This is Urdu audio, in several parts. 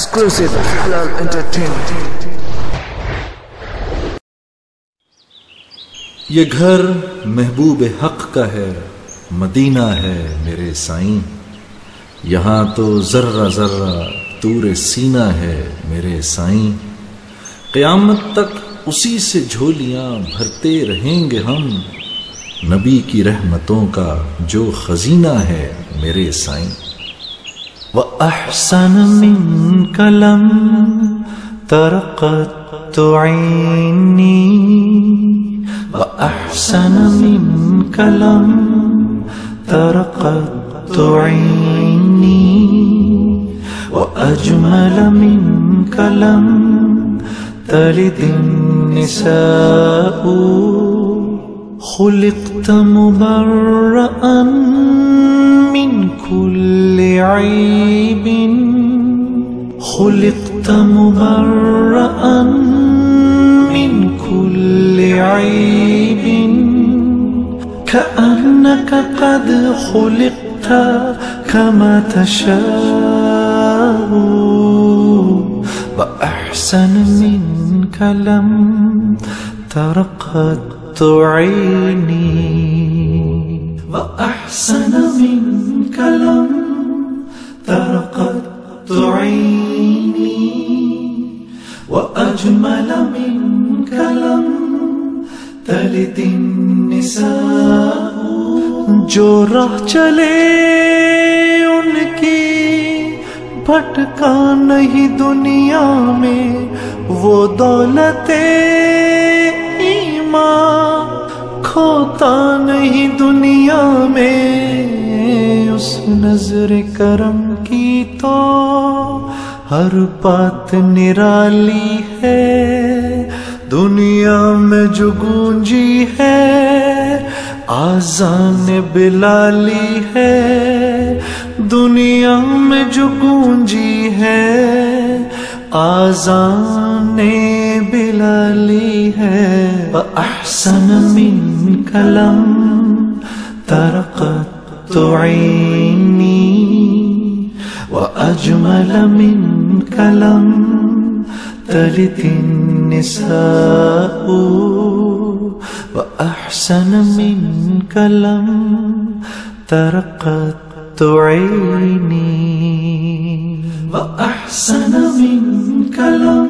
Exclusive Halal Entertainment. یہ گھر محبوب حق کا ہے، مدینہ ہے میرے سائیں، یہاں تو ذرہ ذرہ طور سینہ ہے میرے سائیں، قیامت تک اسی سے جھولیاں بھرتے رہیں گے ہم، نبی کی رحمتوں کا جو خزینہ ہے میرے سائیں۔ وَأَحْسَنَ مِنْكَ لَمْ تَرَقَتْ عَيْنِي وَأَحْسَنَ مِنْكَ لَمْ تَرَقَتْ عَيْنِي وَأَجْمَلَ مِنْكَ لَمْ تَلِدِ النِّسَاءُ خُلِقْتَ مُبَرَّأً مِنْ كُلِّ عَيْبٍ خُلِقْتَ مُبَرَّأً مِنْ كُلِّ عَيْبٍ كَأَنَّكَ قَدْ خُلِقْتَ كَمَا تَشَاءُ وَأَحْسَنَ مِنْكَ لَمْ تَرَقَتْ عَيْنِي وَأَحْسَنَ مِنْكَ لَمْ تَرَقَتْ عَيْنِي وَأَجْمَلَ مِنْكَ لَمْ تَلِدِ النِّسَاءُ جو راہ چلے ان کی بھٹکا نہیں دنیا میں، وہ دولت ایمان کھوتا نہیں دنیا میں، اس نظر کرم کی تو ہر بات نرالی ہے، دنیا میں جو گونجی ہے آذان بلالی ہے، دنیا میں جو گونجی ہے آذان بلالی ہے۔ وَأَحْسَنَ مِنْكَ لَمْ تَرَقَتْ عَيْنِي وَأَجْمَلَ مِنْكَ لَمْ تَلِدِ النِّسَاءُ وَأَحْسَنَ مِنْكَ لَمْ تَرَقَتْ عَيْنِي وَأَحْسَنَ مِنْكَ لَمْ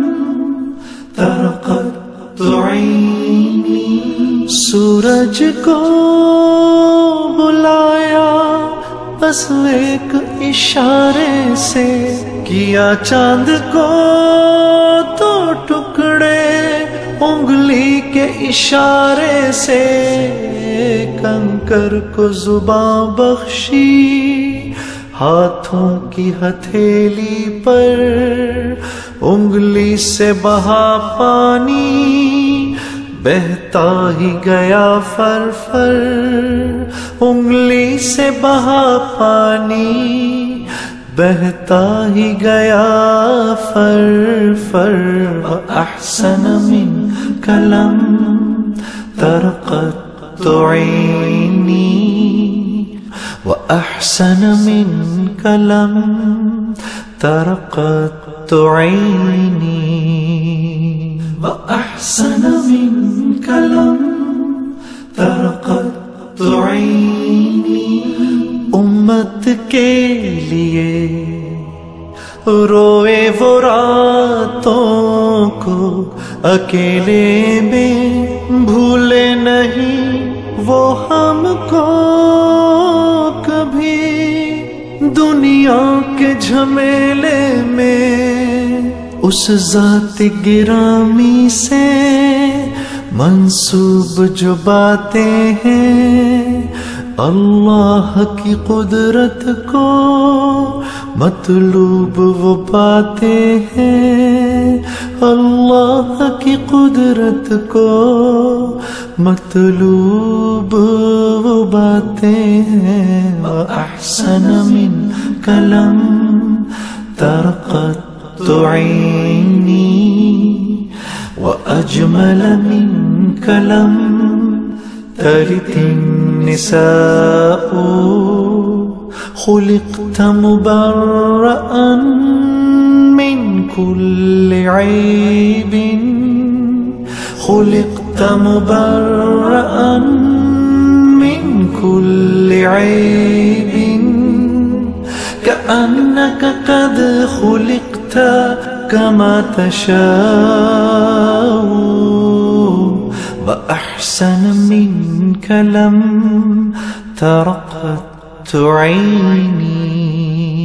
تَرَقَتْ عَيْنِي سورج کو بلایا بس ایک اشارے سے، کیا چاند کو تو ٹکڑے انگلی کے اشارے سے، کنکر کو زباں بخشی ہاتھوں کی ہتھیلی پر، انگلی سے بہا پانی بہتا ہی گیا فر فر، انگلی سے بہا پانی بہتا ہی گیا فر فر۔ وَأَحْسَنَ مِنْكَ لَمْ تَرَقَتْ عَيْنِي وَأَحْسَنَ مِنْكَ لَمْ تَرَقَتْ عَيْنِي وَأَحْسَنَ مِنْكَ لَمْ تَرَقَتْ عَيْنِي امت کے لیے روئے وہ راتوں کو اکیلے میں، بھولے نہیں وہ ہم کو کبھی دنیا کے جھمیلے میں، اس ذات گرامی سے منسوب جو باتیں ہیں، اللہ کی قدرت کو مطلوب وہ باتیں ہیں، اللہ کی قدرت کو مطلوب وہ باتیں ہیں۔ وَأَحْسَنَ مِنْكَ لَمْ تَرَقَتْ عَيْنِي وَأَجْمَلَ مِنْكَ لَمْ تَلِدِ النِّسَاءُ خُلِقْتَ مُبَرَّأً مِنْ كل عيب خلقت مبرأ من كل عيب كأنك قد خلقت كما تشاء وأحسن منك لم تر قط عيني